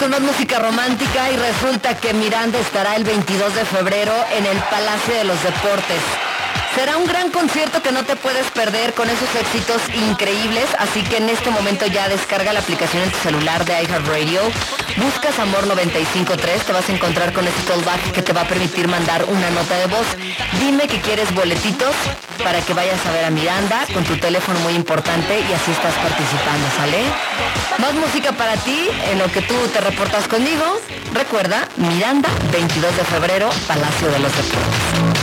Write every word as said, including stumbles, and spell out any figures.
con más música romántica y resulta que Miranda estará el veintidós de febrero en el Palacio de los Deportes. Será un gran concierto que no te puedes perder con esos éxitos increíbles, así que en este momento ya descarga la aplicación en tu celular de iHeartRadio, buscas Amor noventa y cinco punto tres, te vas a encontrar con este callback que te va a permitir mandar una nota de voz. Dime que quieres boletitos para que vayas a ver a Miranda con tu teléfono muy importante y así estás participando, ¿sale? Más música para ti en lo que tú te reportas conmigo. Recuerda, Miranda, veintidós de febrero, Palacio de los Deportes.